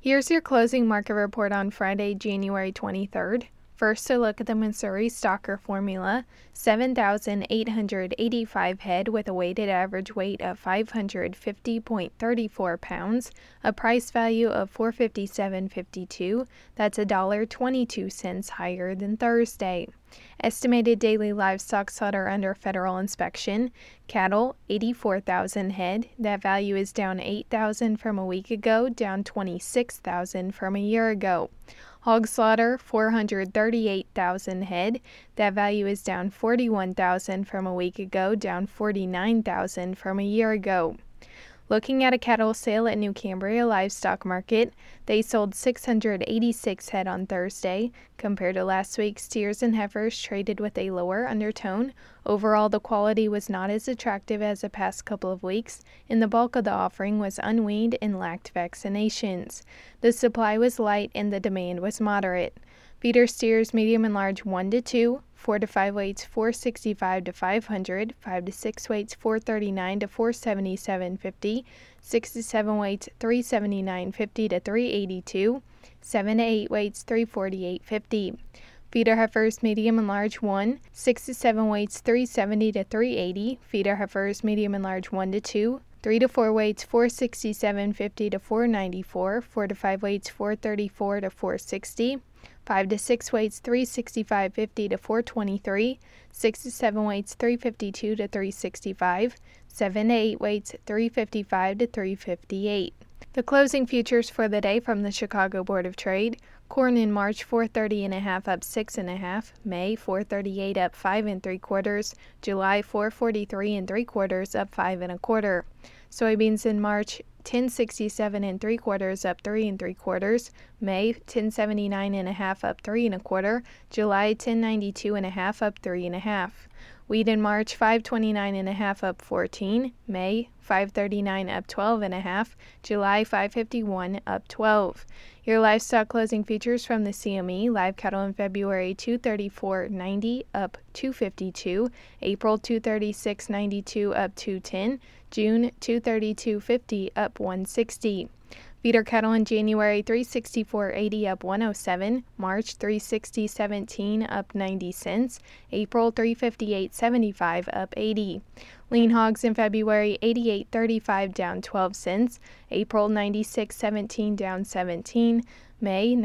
Here's your closing market report on Friday, January 23rd. First, a look at the Missouri Stocker Formula, 7,885 head with a weighted average weight of 550.34 pounds, a price value of $457.52. That's $1.22 higher than Thursday. Estimated daily livestock slaughter under federal inspection. Cattle, 84,000 head. That value is down 8,000 from a week ago, down 26,000 from a year ago. Hog slaughter, 438,000 head. That value is down 41,000 from a week ago, down 49,000 from a year ago. Looking at a cattle sale at New Cambria Livestock Market, they sold 686 head on Thursday. Compared to last week, steers and heifers traded with a lower undertone. Overall, the quality was not as attractive as the past couple of weeks, and the bulk of the offering was unweaned and lacked vaccinations. The supply was light and the demand was moderate. Feeder steers, medium and large, 1 to 2, 4 to 5 weights, 465 to 500, 5 to 6 weights, 439 to 477.50, 6 to 7 weights, 379.50 to 382, 7 to 8 weights, 348.50. Feeder heifers, medium and large, 1, 6 to 7 weights, 370 to 380. Feeder heifers, medium and large, 1 to 2, 3 to 4 weights, 467.50 to 494, 4 to 5 weights, 434 to 460. 5 to 6 weights, 365.50 to 423, 6 to 7 weights, 352 to 365, 7 to 8 weights, 355 to 358. The closing futures for the day from the Chicago Board of Trade: corn in March 430.5 up 6.5, May 438 up 5 3/4, July 443 3/4 up 5 1/4. Soybeans in March 1067 3/4 up 3 3/4, May 1079.5 up 3 1/4, July 1092.5 up 3 1/2. Wheat in March 529.5 up 14, May 539 up 12 1/2, July 551 up 12. Your livestock closing futures from the CME: live cattle in February 234.90 up 252, April 236.92 up 210, June 232.50 up 160. Feeder cattle in January 364.80 up 107, March 360.17 up 90 cents, April 358.75 up 80. Lean hogs in February 88.35 down 12 cents, April 96.17 down 17, May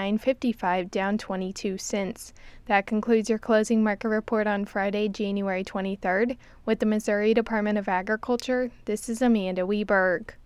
99.55 down 22 cents. That concludes your closing market report on Friday, January 23rd. With the Missouri Department of Agriculture, this is Amanda Weberg.